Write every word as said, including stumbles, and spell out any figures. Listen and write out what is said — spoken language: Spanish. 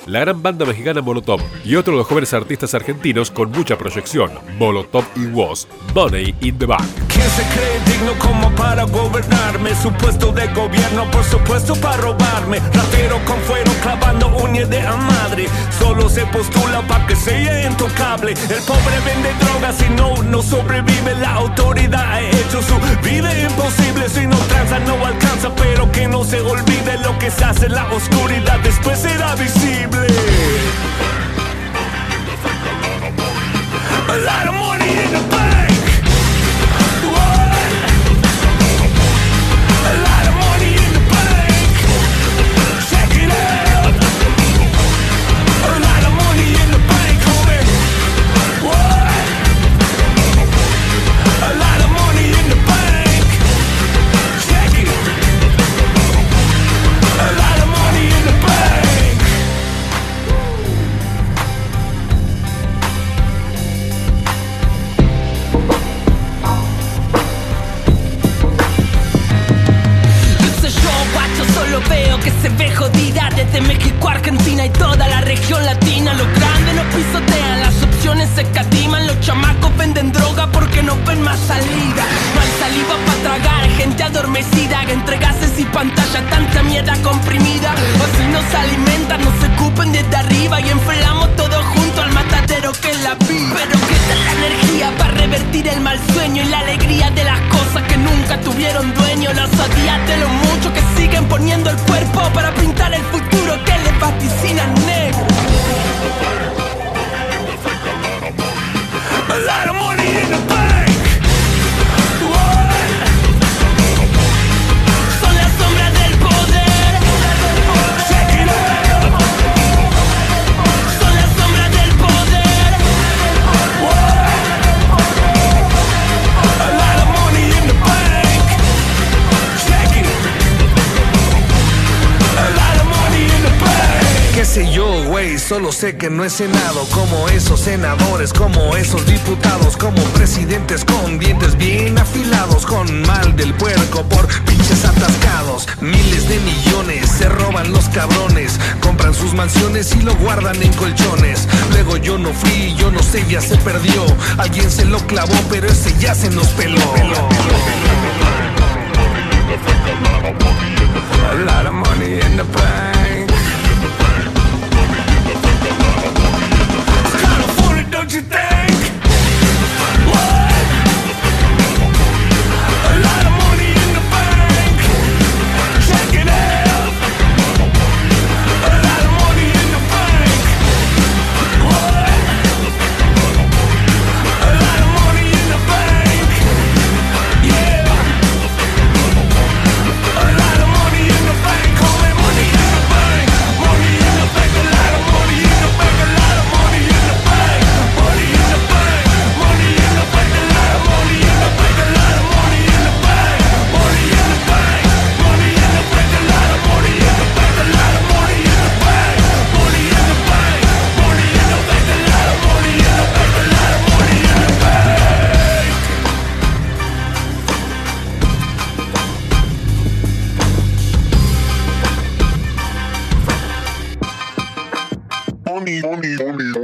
la gran banda mexicana Molotov y otro de los jóvenes artistas argentinos con mucha proyección, Molotov y Woz, Money in the Bank. ¿Quién se cree digno como para gobernarme? Su puesto de gobierno, por supuesto, para robarme. Ratero con fuero clavando uñas de a madre. Solo se postula para que sea intocable. El pobre vende drogas y no, no sobrevive. La autoridad ha hecho su vida imposible. Si no tranza no alcanza, pero que no se olvide lo que se hace en la oscuridad, después será visible. A lot of money in the bank. What? A lot of money in the bank. Check it out. A lot of money in the bank, homie. What? A lot of money in the bank. Check it. A lot of money in the bank. Solo veo que se ve jodida desde México, Argentina y toda la región latina. Los grandes nos pisotean, las opciones se escatiman. Los chamacos venden droga porque no ven más salida. No hay saliva para tragar, gente adormecida entre gases y pantalla, tanta mierda comprimida. O si nos alimentan, nos escupen desde arriba y enfriamos todos juntos al matadero que es la vida. Pero ¿qué tal la energía para revertir el mal sueño y la alegría de las cosas que nunca tuvieron dueño? Los odias de lo mucho que siguen poniendo el cuerpo para pintar el futuro que les vaticinan negro. A lot of money in the bank. What? Son las sombras del poder. Check it out. Son las sombras del poder. What? A lot of money in the bank. Check it. A lot of money in the bank. Qué sé yo, güey, solo sé que no he cenado como esos senadores, como esos diputados, como presidentes con dientes bien afilados, con mal del puerco por pinches atascados. Miles de millones se roban los cabrones, compran sus mansiones y lo guardan en colchones. Luego yo no fui, yo no sé, ya se perdió. Alguien se lo clavó, pero ese ya se nos peló. A lot of money in the bank. It's kind of funny, don't you think? What? A lot of money in the bank. Check it out. A lot of money in the bank. What? A lot of money in the bank. Yeah. A lot of money in the bank. Call it money in the bank. Money in the bank. A lot of money in the bank. A lot of money in the bank. Money in the bank. Money in the bank. A lot of money in the bank. A lot of money in the bank. Money in the bank. Money in the bank. A lot of money in the bank. A lot of money in the bank. Money in the bank. Money in the bank. A lot of money in the bank. A lot of money in the bank. Money, money, money.